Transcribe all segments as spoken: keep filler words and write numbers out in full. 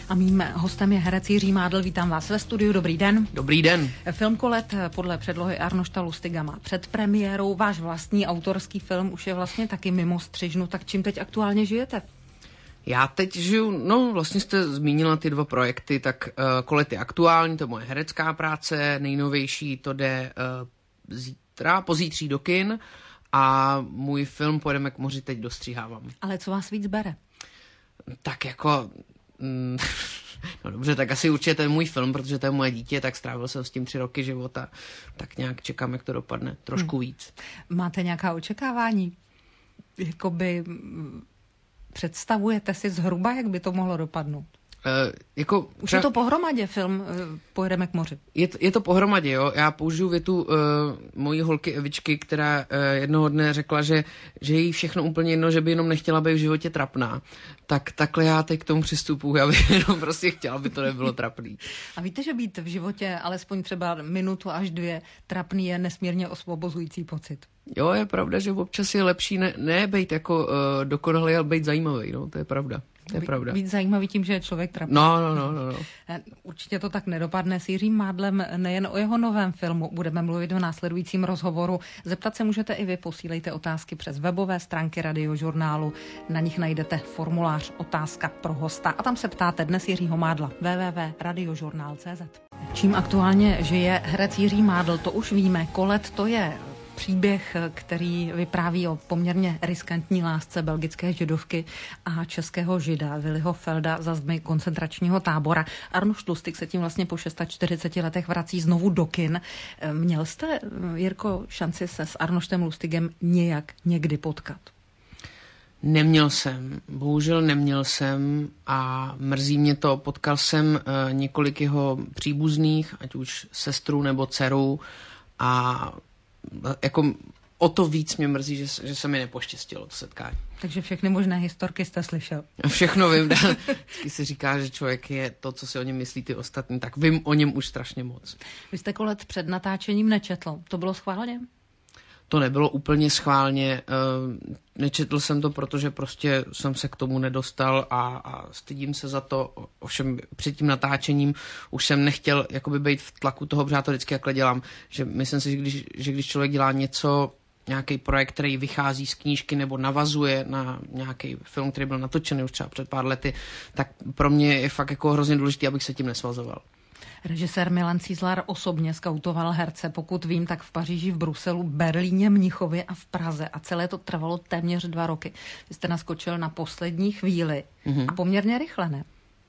A mým hostem je herec Jiří Mádl. Vítám vás ve studiu. Dobrý den. Dobrý den. Film Kolet podle předlohy Arnošta Lustiga má před premiérou. Váš vlastní autorský film už je vlastně taky mimo střižnu. Tak čím teď aktuálně žijete? Já teď žiju, no vlastně jste zmínila ty dva projekty, tak uh, Kolet je aktuální, to je moje herecká práce, nejnovější to jde uh, zítra, pozítří do kin a můj film Pojedeme k moři teď dostříhávám. Ale co vás víc bere? Tak jako... Mm, no dobře, tak asi určitě to je můj film, protože to je moje dítě, tak strávil jsem s tím tři roky života, tak nějak čekám, jak to dopadne, trošku hmm. víc. Máte nějaká očekávání? Jakoby... Představujete si zhruba, jak by to mohlo dopadnout? Uh, jako Už třeba... je to pohromadě film uh, Pojedeme k moři. Je to, je to pohromadě, jo. Já použiju větu uh, mojí holky Evičky, která uh, jednoho dne řekla, že, že jí všechno úplně jedno, že by jenom nechtěla být v životě trapná. Tak takhle já teď k tomu přistupuji, já bych jenom prostě chtěla, aby to nebylo trapný. A víte, že být v životě alespoň třeba minutu až dvě trapný je nesmírně osvobozující pocit? Jo, je pravda, že občas je lepší ne, ne být jako uh, dokonalý, ale být zajímavý, no, to je pravda. To je Být, pravda. Být zajímavý tím, že je člověk trapný. No, no, no, no, no. Určitě to tak nedopadne. S Jiřím Mádlem nejen o jeho novém filmu budeme mluvit v následujícím rozhovoru. Zeptat se můžete i vy, posílejte otázky přes webové stránky Radiožurnálu. Na nich najdete formulář Otázka pro hosta. A tam se ptáte dnes Jiřího Mádla. w w w tečka radiožurnál tečka cz. Čím aktuálně žije herec Jiří Mádl, to už víme. Kolet to je příběh, který vypráví o poměrně riskantní lásce belgické židovky a českého žida Viliho Felda za zdmi koncentračního tábora. Arnošt Lustig se tím vlastně po čtyřiceti šesti letech vrací znovu do kin. Měl jste, Jirko, šanci se s Arnoštem Lustigem nějak někdy potkat? Neměl jsem, bohužel neměl jsem a mrzí mě to. Potkal jsem uh, několik jeho příbuzných, ať už sestru nebo dceru a jako o to víc mě mrzí, že, že se mi nepoštěstilo to setkání. Takže všechny možné historky jste slyšel. Všechno vím. Vždycky se říká, že člověk je to, co si o něm myslí ty ostatní, tak vím o něm už strašně moc. Vy jste Kolet před natáčením nečetl. To bylo schválně? To nebylo úplně schválně. Nečetl jsem to, protože prostě jsem se k tomu nedostal a, a stydím se za to. Ovšem před tím natáčením už jsem nechtěl jakoby být v tlaku toho, protože já to vždycky jakhle dělám. Že myslím si, že když, že když člověk dělá něco, nějaký projekt, který vychází z knížky nebo navazuje na nějaký film, který byl natočený už třeba před pár lety, tak pro mě je fakt jako hrozně důležité, abych se tím nesvazoval. Režisér Milan Cízlar osobně skautoval herce, pokud vím, tak v Paříži, v Bruselu, Berlíně, Mnichově a v Praze. A celé to trvalo téměř dva roky. Vy jste naskočil na poslední chvíli mm-hmm. a poměrně rychle, ne?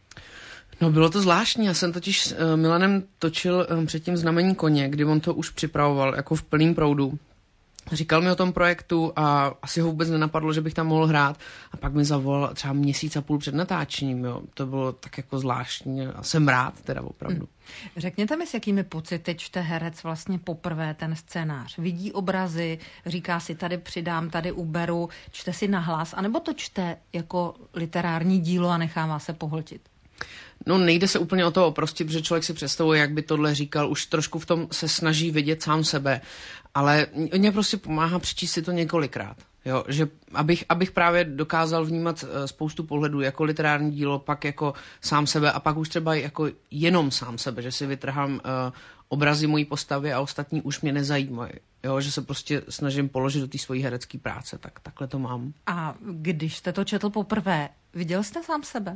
No bylo to zvláštní. Já jsem totiž s uh, Milanem točil um, předtím Znamení koně, kdy on to už připravoval jako v plným proudu. Říkal mi o tom projektu a asi ho vůbec nenapadlo, že bych tam mohl hrát. A pak mi zavolal třeba měsíc a půl před natáčením. Jo. To bylo tak jako zvláštní a jsem rád teda opravdu. Hmm. Řekněte mi, s jakými pocity čte herec vlastně poprvé ten scénář? Vidí obrazy, říká si tady přidám, tady uberu, čte si nahlas, anebo to čte jako literární dílo a nechává se pohltit? No nejde se úplně o to oprostit, protože člověk si představuje, jak by tohle říkal, už trošku v tom se snaží vidět sám sebe, ale mě prostě pomáhá přečíst si to několikrát, jo, že abych, abych právě dokázal vnímat spoustu pohledů jako literární dílo, pak jako sám sebe a pak už třeba jako jenom sám sebe, že si vytrhám uh, obrazy mojí postavy a ostatní už mě nezajímají, jo, že se prostě snažím položit do té svojí herecké práce, tak takhle to mám. A když jste to četl poprvé, viděl jste sám sebe?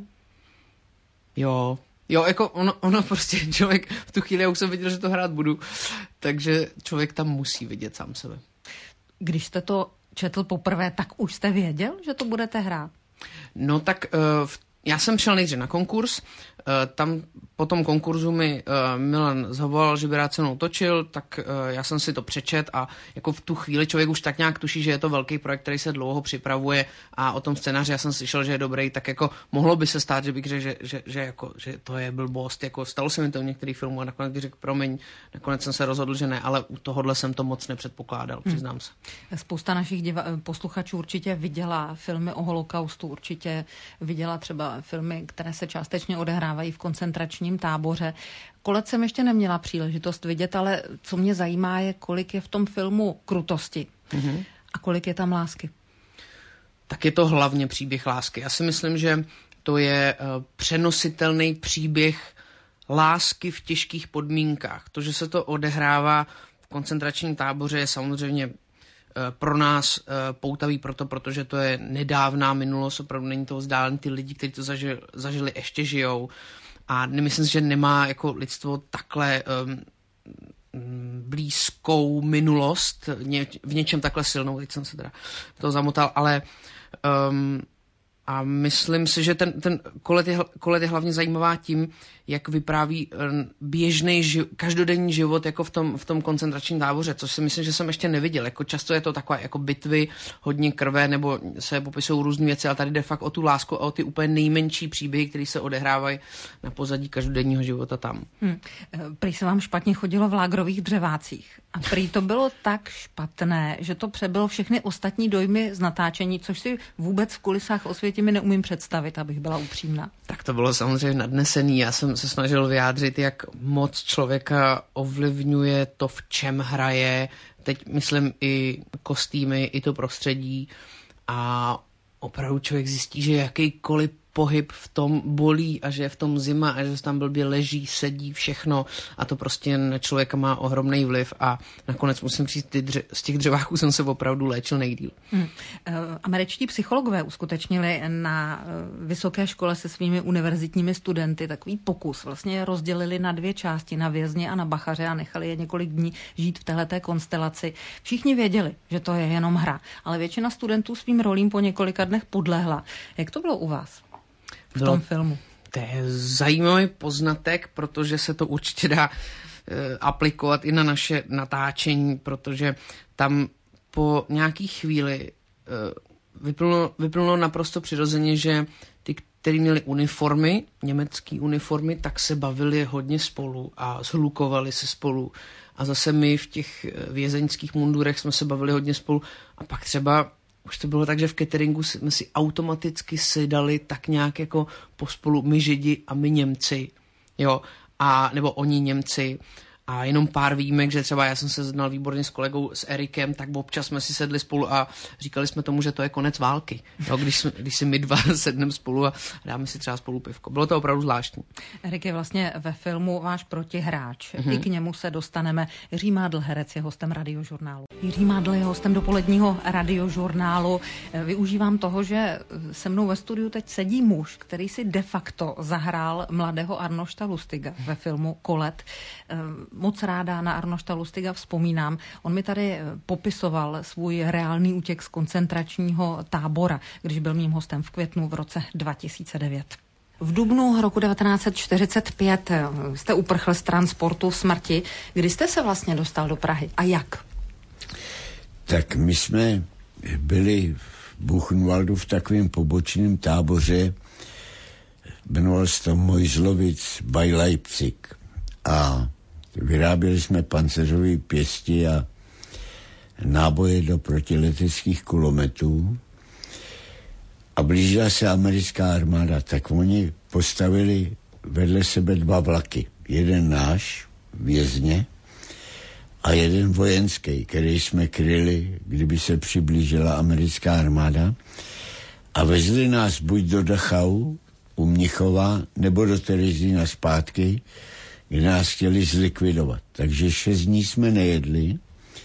Jo, jo, jako ono, ono prostě člověk, v tu chvíli já už jsem viděl, že to hrát budu, takže člověk tam musí vidět sám sebe. Když jste to četl poprvé, tak už jste věděl, že to budete hrát? No tak uh, já jsem šel nejdřív na konkurs, uh, tam po tom konkurzu mi uh, Milan zavolal, že by rád se mnou točil, tak uh, já jsem si to přečet a jako v tu chvíli člověk už tak nějak tuší, že je to velký projekt, který se dlouho připravuje a o tom scénáři já jsem slyšel, že je dobrý, tak jako mohlo by se stát, že bych řekl, že, že, že, jako, že to je blbost, jako stalo se mi to v některých filmů a nakonec bych řekl promiň, nakonec jsem se rozhodl, že ne, ale u tohohle jsem to moc nepředpokládal, přiznám hmm. se. Spousta našich diva- posluchačů určitě viděla filmy o holokaustu, určitě viděla třeba filmy, které se částečně odehrávají v koncentračním táboře. Kolet jsem ještě neměla příležitost vidět, ale co mě zajímá je, kolik je v tom filmu krutosti mm-hmm. a kolik je tam lásky. Tak je to hlavně příběh lásky. Já si myslím, že to je přenositelný příběh lásky v těžkých podmínkách. To, že se to odehrává v koncentračním táboře, je samozřejmě pro nás poutavý proto, protože to je nedávná minulost, opravdu není to vzdálený, ty lidi, kteří to zažili, zažili ještě žijou. A nemyslím si, že nemá jako lidstvo takhle um, blízkou minulost, ně, v něčem takhle silnou, teď jsem se teda to zamotal, ale um, a myslím si, že ten, ten kolet, je, kolet je hlavně zajímavá tím, jak vypráví běžný, ži, každodenní život jako v tom, v tom koncentračním táboře, což si myslím, že jsem ještě neviděl. Jako často je to takové jako bitvy, hodně krve, nebo se popisují různé věci, ale tady jde fakt o tu lásku a o ty úplně nejmenší příběhy, které se odehrávají na pozadí každodenního života tam. Hmm. Prý se vám špatně chodilo v lágrových dřevácích. A prý to bylo tak špatné, že to přebylo všechny ostatní dojmy z natáčení, což si vůbec v kulisách Osvětimi mi neumím představit, abych byla upřímná. Tak to bylo samozřejmě nadnesený. Já jsem se snažil vyjádřit, jak moc člověka ovlivňuje to, v čem hraje. Teď myslím i kostýmy, i to prostředí. A opravdu člověk zjistí, že jakýkoliv pohyb v tom bolí a že je v tom zima a že tam blbě leží, sedí, všechno a to prostě na člověka má ohromný vliv a nakonec musím říct, ty dře- z těch dřeváků jsem se opravdu léčil nejdýl. Hmm. Američtí psychologové uskutečnili na vysoké škole se svými univerzitními studenty takový pokus. Vlastně rozdělili na dvě části, na vězně a na bachaře a nechali je několik dní žít v téhleté konstelaci. Všichni věděli, že to je jenom hra, ale většina studentů svým rolím po několika dnech podlehla. Jak to bylo u vás? V tom filmu. To je zajímavý poznatek, protože se to určitě dá e, aplikovat i na naše natáčení, protože tam po nějaký chvíli e, vyplnulo, vyplnulo naprosto přirozeně, že ty, kteří měli uniformy, německé uniformy, tak se bavili hodně spolu a shlukovali se spolu. A zase my v těch vězeňských mundurech jsme se bavili hodně spolu. A pak třeba už to bylo tak, že v cateringu jsme si automaticky sedali tak nějak jako pospolu my Židi a my Němci, jo, a nebo oni Němci. A jenom pár výjimek, že třeba já jsem se znal výborně s kolegou, s Erikem, tak občas jsme si sedli spolu a říkali jsme tomu, že to je konec války. Jo, když, jsme, když si my dva sedneme spolu a dáme si třeba spolu pivko. Bylo to opravdu zvláštní. Erik je vlastně ve filmu váš protihráč. Mm-hmm. I k němu se dostaneme. Jiří Mádl, herec, je hostem Radiožurnálu. Jiří Mádl je hostem dopoledního Radiožurnálu. Využívám toho, že se mnou ve studiu teď sedí muž, který si de facto zahrál mladého Arnošta Lustiga ve filmu Kolet. Moc ráda na Arnošta Lustiga vzpomínám. On mi tady popisoval svůj reálný útěk z koncentračního tábora, když byl mým hostem v květnu v roce dva tisíce devět. V dubnu roku devatenáct set čtyřicet pět jste uprchl z transportu smrti. Kdy jste se vlastně dostal do Prahy a jak? Tak my jsme byli v Buchenwaldu v takovém pobočném táboře, jmenoval se to Mojzlovic bei Leipzig a vyráběli jsme panceřové pěsti a náboje do protileteckých kulometů a blížila se americká armáda, tak oni postavili vedle sebe dva vlaky. Jeden náš, vězně, a jeden vojenský, který jsme kryli, kdyby se přiblížila americká armáda a vezli nás buď do Dachau u Mnichova nebo do Terezína zpátky, kde nás chtěli zlikvidovat. Takže šest dní jsme nejedli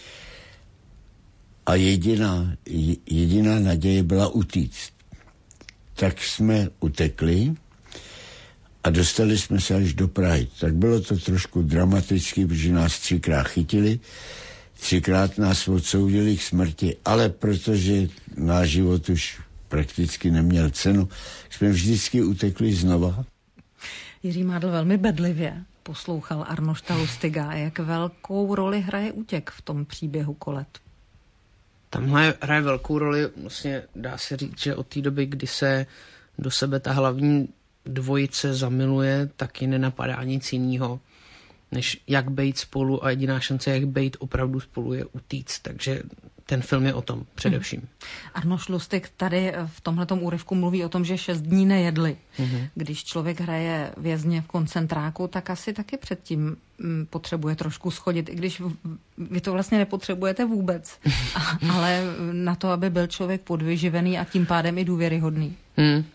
a jediná, jediná naděje byla utíct. Tak jsme utekli a dostali jsme se až do Prahy. Tak bylo to trošku dramatické, protože nás třikrát chytili, třikrát nás odsoudili k smrti, ale protože náš život už prakticky neměl cenu, jsme vždycky utekli znova. Jiří Mádl velmi bedlivě poslouchal Arnošta Lustiga. Jak velkou roli hraje útěk v tom příběhu Kolet? Tam hraje, hraje velkou roli, vlastně dá se říct, že od té doby, kdy se do sebe ta hlavní dvojice zamiluje, taky nenapadá nic jiného, než jak bejt spolu a jediná šance, jak bejt opravdu spolu, je utíct. Takže ten film je o tom především. Mm. Arnošt Lustig tady v tomhletom úryvku mluví o tom, že šest dní nejedli. Mm. Když člověk hraje vězně v koncentráku, tak asi taky předtím potřebuje trošku schodit, i když vy to vlastně nepotřebujete vůbec. Ale na to, aby byl člověk podvyživený a tím pádem i důvěryhodný. Mm.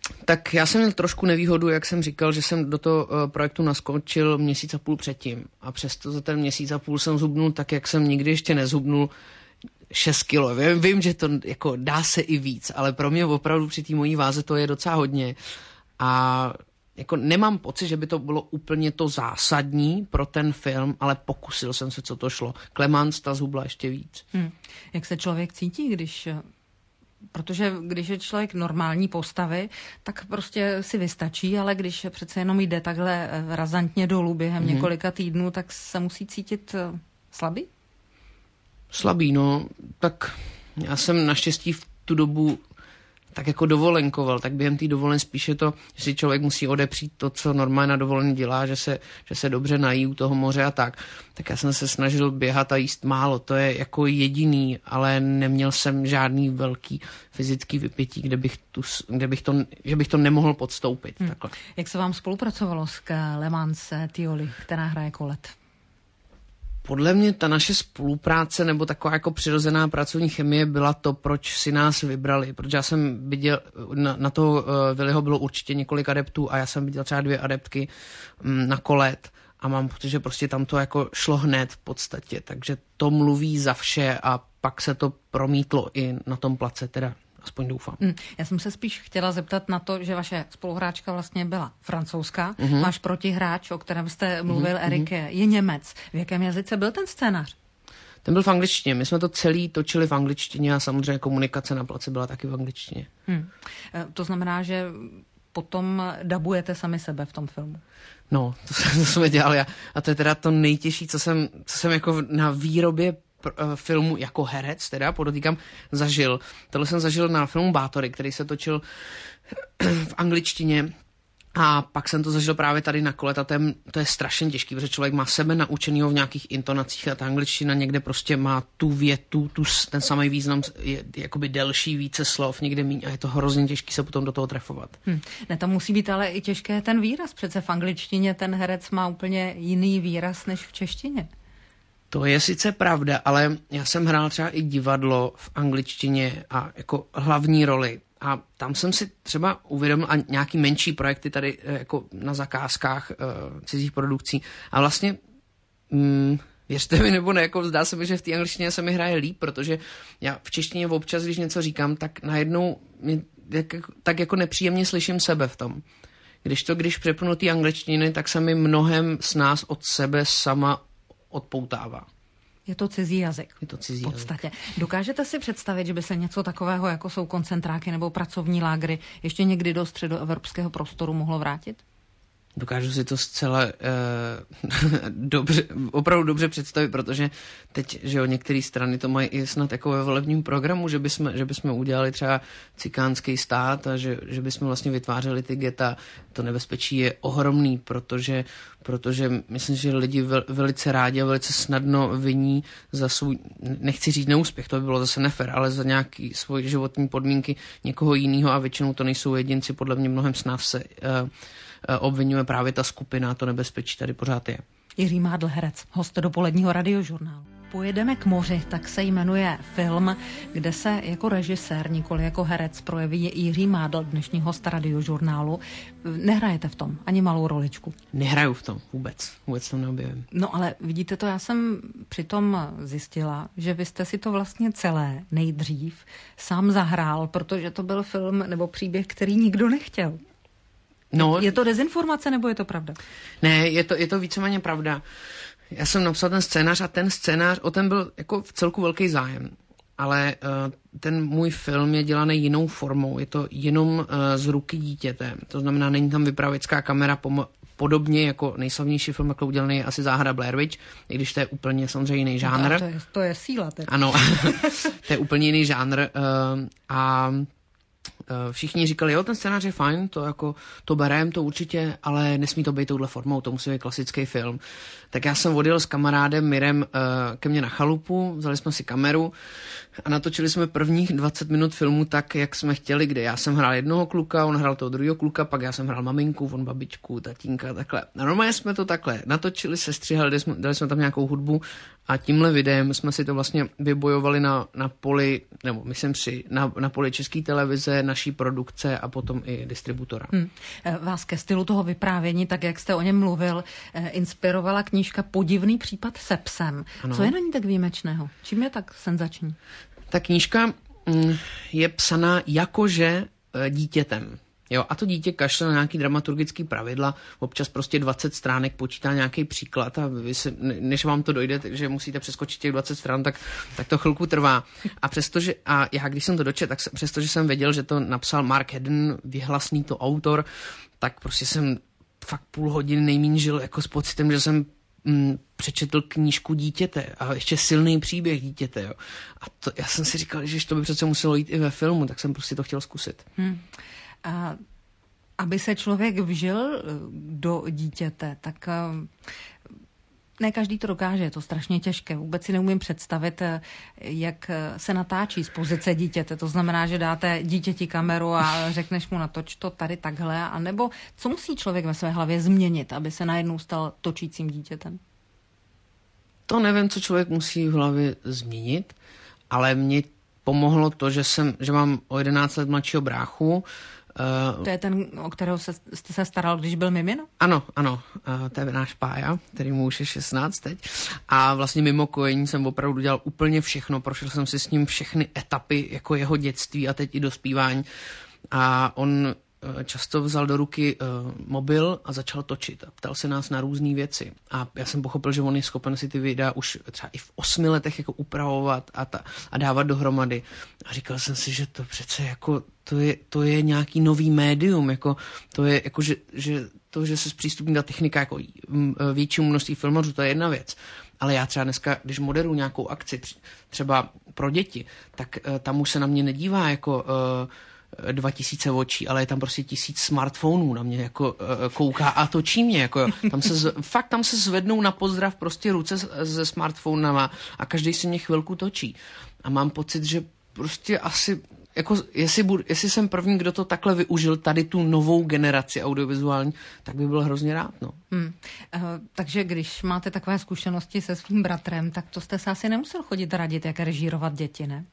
Tak já jsem měl trošku nevýhodu, jak jsem říkal, že jsem do toho projektu naskočil měsíc a půl předtím. A přesto za ten měsíc a půl jsem zhubnul tak, jak jsem nikdy ještě nezhubnul, šest kilo. Vím, vím, že to jako dá se i víc, ale pro mě opravdu při té mojí váze to je docela hodně. A jako nemám pocit, že by to bylo úplně to zásadní pro ten film, ale pokusil jsem se, co to šlo. Clemence ta zhubla ještě víc. Hmm. Jak se člověk cítí, když... Protože když je člověk normální postavy, tak prostě si vystačí, ale když přece jenom jde takhle razantně dolů během hmm. několika týdnů, tak se musí cítit slabý? Slabý, no. Tak já jsem naštěstí v tu dobu tak jako dovolenkoval, tak během té dovolen spíše to, že si člověk musí odepřít to, co normálně na dovolený dělá, že se, že se dobře nají u toho moře a tak. Tak já jsem se snažil běhat a jíst málo, to je jako jediný, ale neměl jsem žádný velký fyzický vypětí, kde bych, tu, kde bych to, že bych to nemohl podstoupit. Hmm. Takhle. Jak se vám spolupracovalo s Clemence Thioli, která hraje Colette? Podle mě ta naše spolupráce nebo taková jako přirozená pracovní chemie byla to, proč si nás vybrali. Protože já jsem viděl, na, na toho uh, Willyho bylo určitě několik adeptů a já jsem viděl třeba dvě adeptky um, na Colette a mám pocit, že prostě tam to jako šlo hned v podstatě. Takže to mluví za vše a pak se to promítlo i na tom place teda. Aspoň doufám. Mm, já jsem se spíš chtěla zeptat na to, že vaše spoluhráčka vlastně byla francouzská, mm-hmm. váš protihráč, o kterém jste mluvil, mm-hmm. Erik, je Němec. V jakém jazyce byl ten scénář? Ten byl v angličtině. My jsme to celý točili v angličtině a samozřejmě komunikace na place byla taky v angličtině. Mm. To znamená, že potom dabujete sami sebe v tom filmu? No, to, to jsme dělali. A to je teda to nejtěžší, co jsem, co jsem jako na výrobě filmu jako herec, teda podotýkám, zažil. Tohle jsem zažil na filmu Bátory, který se točil v angličtině a pak jsem to zažil právě tady na Colette a to je, to je strašně těžký, protože člověk má sebe naučenýho v nějakých intonacích a ta angličtina někde prostě má tu větu, tu, ten samý význam, je jakoby delší, více slov, někde míň a je to hrozně těžký se potom do toho trefovat. Hmm. Ne, to musí být ale i těžké ten výraz, přece v angličtině ten herec má úplně jiný výraz než v češtině. To je sice pravda, ale já jsem hrál třeba i divadlo v angličtině a jako hlavní roli. A tam jsem si třeba uvědomil a nějaký menší projekty tady jako na zakázkách uh, cizích produkcí. A vlastně, mm, věřte mi nebo ne, jako zdá se mi, že v té angličtině se mi hraje líp, protože já v češtině občas, když něco říkám, tak najednou mě, tak, tak jako nepříjemně slyším sebe v tom. Když to, když přepnu té angličtiny, tak se mi mnohem s nás od sebe sama odpoutává. Je to cizí jazyk. Je to cizí v podstatě. jazyk. Dokážete si představit, že by se něco takového, jako jsou koncentráky nebo pracovní lágry, ještě někdy do středoevropského prostoru mohlo vrátit? Dokážu si to zcela eh, dobře, opravdu dobře představit, protože teď, že jo, některé strany to mají i snad jako ve volebním programu, že bychom, že bychom udělali třeba cikánský stát a že, že bychom vlastně vytvářeli ty geta. To nebezpečí je ohromný, protože, protože myslím, že lidi vel, velice rádi a velice snadno viní za svůj, nechci říct neúspěch, to by bylo zase nefér, ale za nějaký svoje životní podmínky někoho jiného a většinou to nejsou jedinci, podle mě mnohem snáz se eh, obvinuje právě ta skupina, to nebezpečí tady pořád je. Jiří Mádl, herec, host dopoledního radiožurnálu. Pojedeme k moři, tak se jmenuje film, kde se jako režisér, nikoli jako herec projeví Jiří Mádl, dnešní host radiožurnálu. Nehrajete v tom ani malou roličku? Nehraju v tom vůbec, vůbec to neobjevím. No ale vidíte to, já jsem přitom zjistila, že vy jste si to vlastně celé nejdřív sám zahrál, protože to byl film nebo příběh, který nikdo nechtěl. No, je to dezinformace, nebo je to pravda? Ne, je to, je to víceméně pravda. Já jsem napsal ten scénář a ten scénář, o ten byl jako v celku velký zájem. Ale uh, ten můj film je dělaný jinou formou. Je to jenom uh, z ruky dítěte. To znamená, není tam vypravěcká kamera, pom- podobně jako nejslavnější film, jako udělaný je asi Záhada Blair Witch, i když to je úplně samozřejmě jiný žánr. No to, je, to je síla. Tedy. Ano, to je úplně jiný žánr. Uh, a všichni říkali, jo, ten scénář je fajn, to jako, to berem, to určitě, ale nesmí to být touhle formou, to musí být klasický film. Tak já jsem odjel s kamarádem Mirem uh, ke mně na chalupu, vzali jsme si kameru a natočili jsme prvních dvacet minut filmu tak, jak jsme chtěli, kde já jsem hrál jednoho kluka, on hrál toho druhého kluka, pak já jsem hrál maminku, on babičku, tatínka, takhle. A normálně jsme to takhle natočili, sestřihali, dali jsme, dali jsme tam nějakou hudbu a tímhle videem jsme si to vlastně vybojovali na, na poli, nebo myslím si, na, na poli České televize, na naší produkce a potom i distributora. Hmm. Vás ke stylu toho vyprávění, tak jak jste o něm mluvil, inspirovala knížka Podivný případ se psem. Ano. Co je na ní tak výjimečného? Čím je tak senzační? Ta knížka je psaná jakože dítětem. Jo, a to dítě kašle na nějaký dramaturgický pravidla, občas prostě dvacet stránek počítá nějaký příklad a vy se, než vám to dojde, že musíte přeskočit těch dvacet stran, tak, tak to chvilku trvá. A přestože, a já když jsem to dočetl, tak přestože jsem věděl, že to napsal Mark Haddon, vyhlasný to autor, tak prostě jsem fakt půl hodiny nejmín žil jako s pocitem, že jsem mm, přečetl knížku dítěte a ještě silný příběh dítěte. Jo. A to, já jsem si říkal, že to by přece muselo jít i ve filmu, tak jsem prostě to chtěl zkusit. Hmm. A aby se člověk vžil do dítěte, tak ne každý to dokáže, je to strašně těžké. Vůbec si neumím představit, jak se natáčí z pozice dítěte. To znamená, že dáte dítěti kameru a řekneš mu natoč to tady takhle, anebo co musí člověk ve své hlavě změnit, aby se najednou stal točícím dítětem? To nevím, co člověk musí v hlavě změnit, ale mě pomohlo to, že, jsem, že mám o jedenáct let mladšího bráchu. To je ten, o kterého se, jste se staral, když byl mimino? Ano, ano. To je náš Pája, který mu už je šestnáct teď. A vlastně mimo kojení jsem opravdu dělal úplně všechno. Prošel jsem si s ním všechny etapy jako jeho dětství a teď i dospívání. A on často vzal do ruky uh, mobil a začal točit. A ptal se nás na různé věci. A já jsem pochopil, že on je schopen si ty videa už třeba i v osmi letech jako upravovat a, ta, a dávat dohromady. A říkal jsem si, že to přece jako to je, to je nějaký nový médium. Jako, to je jako, že, že to, že se zpřístupní ta technika jako většímu množství filmařů, to je jedna věc. Ale já třeba dneska, když moderuju nějakou akci, třeba pro děti, tak uh, tam už se na mě nedívá jako uh, dva tisíce očí, ale je tam prostě tisíc smartphonů na mě jako uh, kouká a točí mě. Jako, tam se z, fakt tam se zvednou na pozdrav prostě ruce se smartphonama a každý si mě chvilku točí. A mám pocit, že prostě asi jako jestli, budu, jestli jsem první, kdo to takhle využil, tady tu novou generaci audiovizuální, tak by byl hrozně rád. No. Hmm. Uh, takže když máte takové zkušenosti se svým bratrem, tak to jste se asi nemusel chodit radit, jak režírovat děti, ne?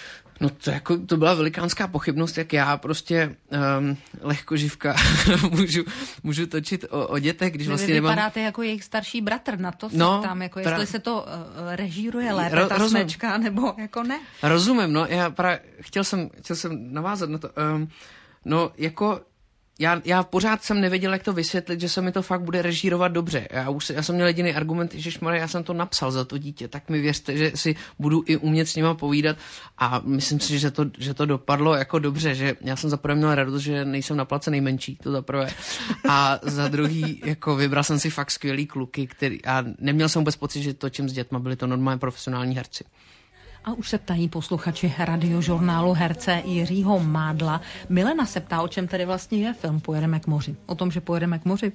No to, jako, to byla velikánská pochybnost, jak já prostě um, lehkoživka můžu, můžu točit o, o dětech, když vlastně nemám... nemám... vypadáte jako jejich starší bratr, na to se no, ptám, jako pra... jestli se to uh, režíruje lépe, Ro, ta rozumím. smečka, nebo jako ne. Rozumím, no, já pra... chtěl, jsem, chtěl jsem navázat na to, um, no jako... Já, já pořád jsem nevěděl, jak to vysvětlit, že se mi to fakt bude režírovat dobře. Já, už, já jsem měl jediný argument, ježišmarja, já jsem to napsal za to dítě, tak mi věřte, že si budu i umět s nima povídat a myslím si, že to, že to dopadlo jako dobře, že já jsem za prvé měl radost, že nejsem na place nejmenší, to za prvé. A za druhý, jako vybral jsem si fakt skvělý kluky, který, a neměl jsem vůbec pocit, že točím s dětma, byli to normálně profesionální herci. A už se ptají posluchači radiožurnálu herce Jiřího Mádla. Milena se ptá, o čem tedy vlastně je film Pojedeme k moři. O tom, že pojedeme k moři?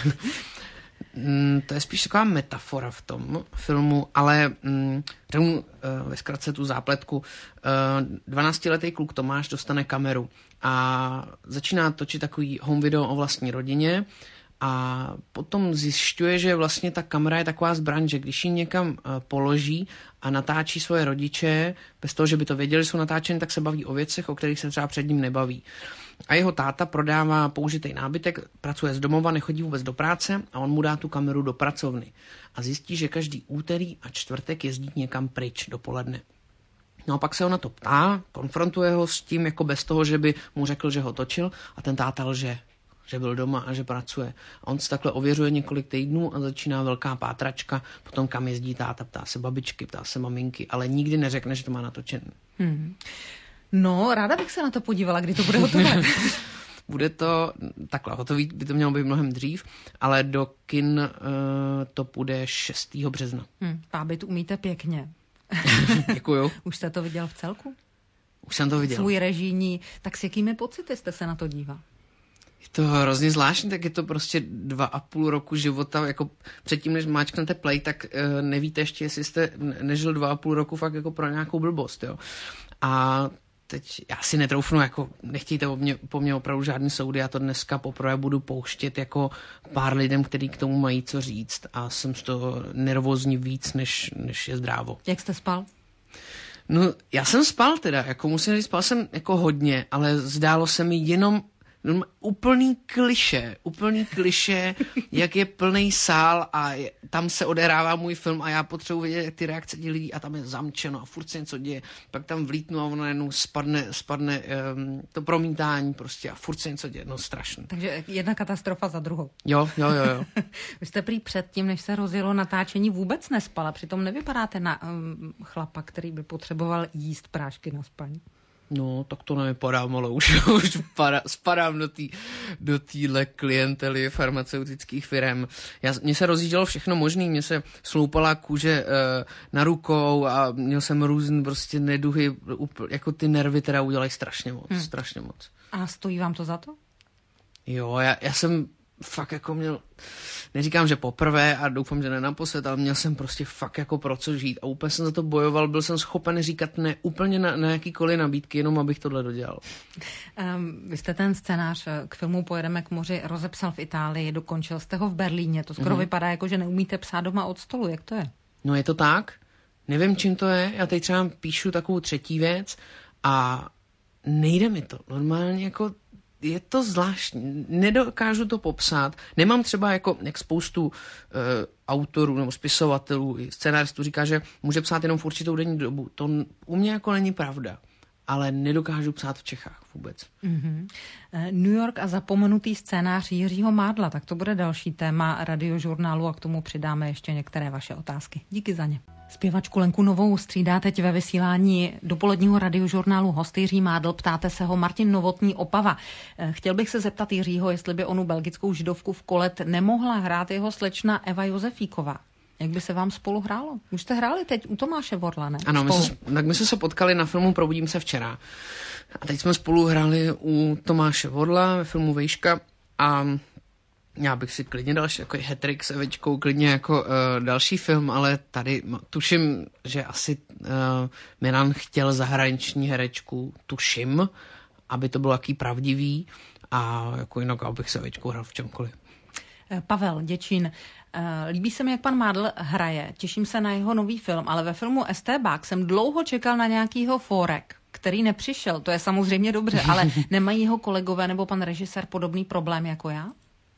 To je spíš taková metafora v tom filmu, ale mm, řeknu uh, ve zkratce tu zápletku. Uh, dvanáctiletý kluk Tomáš dostane kameru a začíná točit takový home video o vlastní rodině. A potom zjišťuje, že vlastně ta kamera je taková zbraň, že když ji někam uh, položí a natáčí svoje rodiče, bez toho, že by to věděli, že jsou natáčeni, tak se baví o věcech, o kterých se třeba před ním nebaví. A jeho táta prodává použitý nábytek, pracuje z domova, nechodí vůbec do práce a on mu dá tu kameru do pracovny. A zjistí, že každý úterý a čtvrtek jezdí někam pryč dopoledne. No a pak se ho na to ptá, konfrontuje ho s tím, jako bez toho, že by mu řekl, že ho točil, a ten táta lže, že byl doma a že pracuje. A on se takhle ověřuje několik týdnů a začíná velká pátračka, potom kam jezdí táta, ptá se babičky, ptá se maminky, ale nikdy neřekne, že to má natočené. Hmm. No, ráda bych se na to podívala, kdy to bude hotové. Bude to takhle, hotový by to mělo být mnohem dřív, ale do kin uh, to půjde šestého března. Hmm, pábit umíte pěkně. Děkuju. Už jste to viděl v celku? Už jsem to viděl. Svůj režijní, tak s jakými pocity jste se na to díval? Je to hrozně zvláštní, tak je to prostě dva a půl roku života, jako předtím, než máčknete play, tak uh, nevíte ještě, jestli jste nežil dva a půl roku fakt jako pro nějakou blbost, jo. A teď já si netroufnu, jako nechtějte po mně, po mně opravdu žádný soudy, já to dneska poprvé budu pouštět jako pár lidem, kteří k tomu mají co říct a jsem z toho nervózní víc, než, než je zdrávo. Jak jste spal? No, já jsem spal teda, jako musím říct, spal jsem jako hodně, ale zdálo se mi jenom No, úplný kliše, úplný kliše, jak je plný sál a je, tam se odehrává můj film a já potřebuji vědět, jak ty reakce těch lidí a tam je zamčeno a furt se něco děje. Pak tam vlítnu a ono najednou spadne, spadne um, to promítání prostě a furt se něco děje. No strašně. Takže jedna katastrofa za druhou. Jo, jo, jo. jo. Vy jste prý předtím, než se rozjelo natáčení, vůbec nespala. Přitom nevypadáte na um, chlapa, který by potřeboval jíst prášky na spaní. No, tak to nevypadám, ale už, už para, spadám do té do téhle klientely farmaceutických firem. Já, mně se rozjíždělo všechno možný, mně se sloupala kůže e, na rukou a měl jsem různý prostě neduhy, úpl, jako ty nervy teda udělají strašně moc, hmm. strašně moc. A stojí vám to za to? Jo, já, já jsem fakt jako měl, neříkám, že poprvé a doufám, že ne naposled, ale měl jsem prostě fakt jako pro co žít a úplně jsem za to bojoval, byl jsem schopen říkat ne úplně na, na jakýkoliv nabídky, jenom abych tohle dodělal. Um, vy jste ten scénář k filmu Pojedeme k moři rozepsal v Itálii, dokončil jste ho v Berlíně, to skoro mm-hmm. vypadá jako, že neumíte psát doma od stolu, jak to je? No je to tak, nevím, čím to je, já teď třeba píšu takovou třetí věc a nejde mi to, normálně jako je to zvláštní, nedokážu to popsat. Nemám třeba jako jak spoustu uh, autorů nebo spisovatelů, scénáristů říká, že může psát jenom v určitou denní dobu. To u mě jako není pravda, ale nedokážu psát v Čechách vůbec. Mm-hmm. New York a zapomenutý scénář Jiřího Mádla, tak to bude další téma Radiožurnálu a k tomu přidáme ještě některé vaše otázky. Díky za ně. Zpěvačku Lenku Novou střídá teď ve vysílání dopoledního Radiožurnálu host Jiří Mádl, ptáte se ho Martin Novotný, Opava. Chtěl bych se zeptat Jiřího, jestli by onu belgickou židovku v Kolet nemohla hrát jeho slečna Eva Josefíková. Jak by se vám spolu hrálo? Už jste hráli teď u Tomáše Vorla, ne? Ano, my se, tak my jsme se potkali na filmu Probudím se včera. A teď jsme spolu hráli u Tomáše Vorla ve filmu Vejška a já bych si klidně dal jako hat-trick s Evečkou, klidně jako uh, další film, ale tady tuším, že asi uh, Milan chtěl zahraniční herečku, tuším, aby to bylo jaký pravdivý a jako jinak, abych se Evečkou hrál v čemkoliv. Pavel Děčín. Líbí se mi, jak pan Mádl hraje. Těším se na jeho nový film, ale ve filmu Estébák jsem dlouho čekal na nějakýho fórek, který nepřišel. To je samozřejmě dobře, ale nemají jeho kolegové nebo pan režisér podobný problém jako já?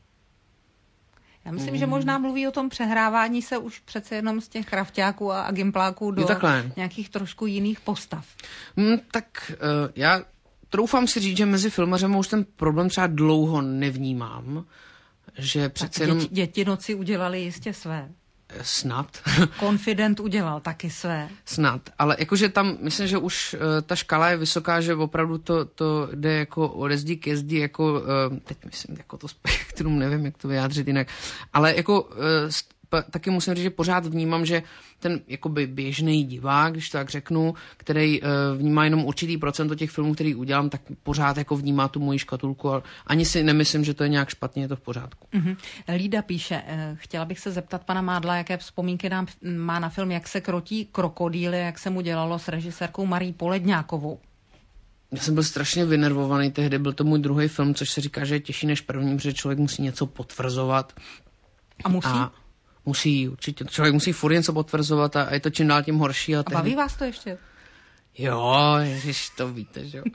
Já myslím, mm. že možná mluví o tom přehrávání se už přece jenom z těch krafťáků a gimpláků do nějakých trošku jiných postav. Mm, tak uh, já troufám si říct, že mezi filmařem už ten problém třeba dlouho nevnímám. Že přece jenom... děti, děti noci udělali jistě své. Snad. Konfident udělal taky své. Snad, ale jakože tam, myslím, že už uh, ta škala je vysoká, že opravdu to, to jde jako ode zdi ke zdi, jako, uh, teď myslím, jako to spektrum, nevím, jak to vyjádřit jinak, ale jako uh, taky musím říct, že pořád vnímám, že ten jakoby běžný divák, když to tak řeknu, který uh, vnímá jenom určitý procento těch filmů, který udělám, tak pořád jako vnímá tu moji škatulku a ani si nemyslím, že to je nějak špatně, je to v pořádku. Mm-hmm. Lída píše, chtěla bych se zeptat pana Mádla, jaké vzpomínky nám má na film Jak se krotí krokodýly, jak se mu dělalo s režisérkou Marí Poledňákovou. Já jsem byl strašně vynervovaný tehdy, byl to můj druhý film, což se říká, že je těžší než první, protože člověk musí něco potvrzovat. A musí? A musí, určitě. Člověk musí furt něco potvrzovat a je to čím dál tím horší. A, a baví vás to ještě? Jo, ježiš, to víte, že jo.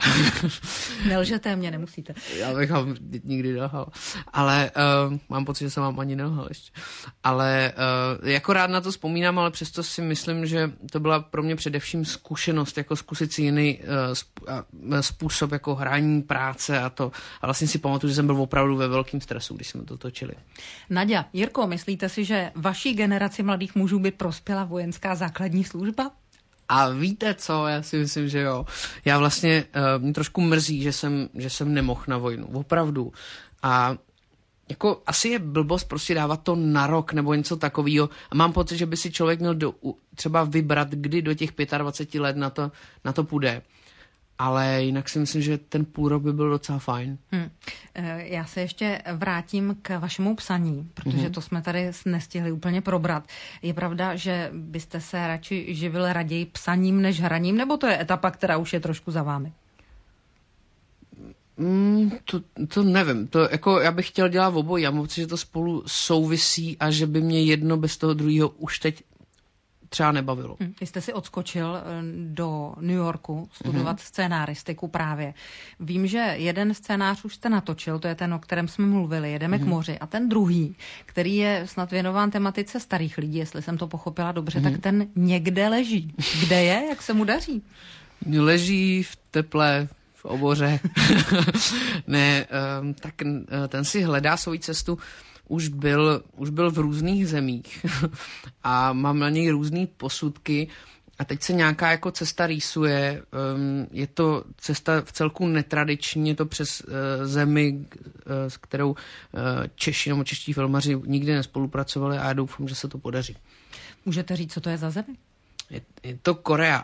Nelžete mě, nemusíte. Já bych vám nikdy nelhal. Ale uh, mám pocit, že jsem vám ani nelhal ještě. Ale uh, jako rád na to vzpomínám, ale přesto si myslím, že to byla pro mě především zkušenost, jako zkusit si jiný uh, způsob jako hraní, práce a to. A vlastně si pamatuju, že jsem byl opravdu ve velkém stresu, když jsme to točili. Naďa, Jirko, myslíte si, že vaší generaci mladých mužů by prospěla vojenská základní služba? A víte co, já si myslím, že jo. Já vlastně, uh, mě trošku mrzí, že jsem, že jsem nemohl na vojnu, opravdu. A jako asi je blbost prostě dávat to na rok nebo něco takového. A mám pocit, že by si člověk měl do, třeba vybrat, kdy do těch dvaceti pěti let na to, na to půjde. Ale jinak si myslím, že ten půl rok by byl docela fajn. Hmm. Já se ještě vrátím k vašemu psaní, protože hmm. to jsme tady nestihli úplně probrat. Je pravda, že byste se radši živil raději psaním než hraním, nebo to je etapa, která už je trošku za vámi? Mm, to, to nevím. To, jako, já bych chtěl dělat obojí. Já mám pocit, že to spolu souvisí a že by mě jedno bez toho druhého už teď třeba nebavilo. Hm. Vy jste si odskočil do New Yorku studovat mm-hmm. scénáristiku právě. Vím, že jeden scénář už jste natočil, to je ten, o kterém jsme mluvili, Jedeme mm-hmm. k moři. A ten druhý, který je snad věnován tematice starých lidí, jestli jsem to pochopila dobře, mm-hmm. tak ten někde leží. Kde je? Jak se mu daří? Leží v teple, v oboře. ne, um, tak ten si hledá svoji cestu. Už byl, už byl v různých zemích a mám na něj různý posudky a teď se nějaká jako cesta rýsuje. Um, je to cesta v celku netradiční, je to přes uh, zemi, uh, s kterou uh, Češi nebo čeští filmaři nikdy nespolupracovali a já doufám, že se to podaří. Můžete říct, co to je za zemi? Je, je to Korea.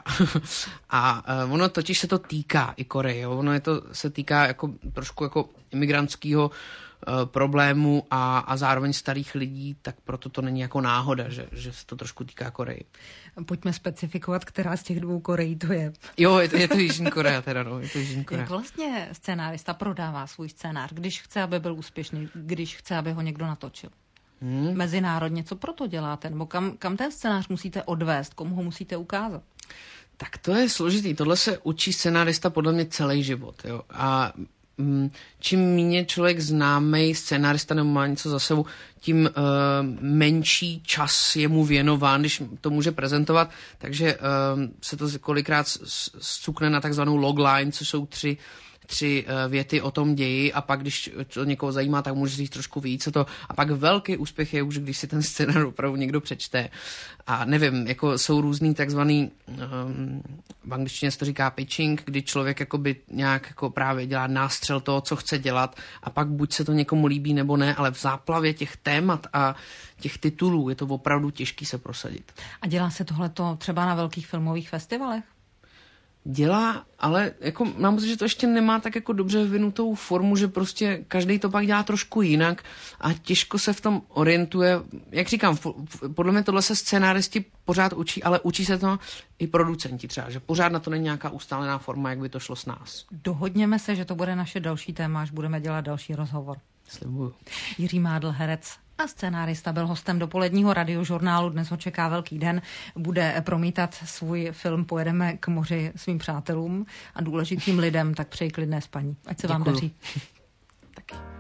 A uh, ono totiž se to týká i Koreje. Jo? Ono je to, se týká jako, trošku jako imigrantského problémů a, a zároveň starých lidí, tak proto to není jako náhoda, že, že se to trošku týká Koreji. Pojďme specifikovat, která z těch dvou Koreí to je. Jo, je to, je to Jižní Korea teda, no, je to Jižní Korea. Jak vlastně scénárista prodává svůj scénář, když chce, aby byl úspěšný, když chce, aby ho někdo natočil? Hmm. Mezinárodně, co proto děláte? Nebo kam, kam ten scénář musíte odvést, komu ho musíte ukázat? Tak to je složitý. Tohle se učí scénárista podle mě celý život. Jo. A čím méně člověk známej scénárista nebo má něco za sebou, tím uh, menší čas je mu věnován, když to může prezentovat, takže uh, se to kolikrát zcukne na takzvanou logline, což jsou tři tři uh, věty o tom ději a pak, když to někoho zajímá, tak může říct trošku víc. To. A pak velký úspěch je už, když si ten scénář opravdu někdo přečte. A nevím, jako jsou různý takzvaný, um, v angličtině se to říká pitching, kdy člověk jakoby nějak jako právě dělá nástřel toho, co chce dělat a pak buď se to někomu líbí nebo ne, ale v záplavě těch témat a těch titulů je to opravdu těžký se prosadit. A dělá se tohleto třeba na velkých filmových festivalech? Dělá, ale jako mám pocit, že to ještě nemá tak jako dobře vyvinutou formu, že prostě každý to pak dělá trošku jinak a těžko se v tom orientuje. Jak říkám, podle mě tohle se scénáristi pořád učí, ale učí se to i producenti třeba, že pořád na to není nějaká ustálená forma, jak by to šlo s nás. Dohodněme se, že to bude naše další téma, až budeme dělat další rozhovor. Slibuju. Jiří Mádl, herec a scénárista, byl hostem dopoledního radiožurnálu. Dnes ho čeká velký den. Bude promítat svůj film Pojedeme k moři svým přátelům a důležitým lidem, tak přeji klidné spaní. Ať se Děkuju. Vám daří. Taky.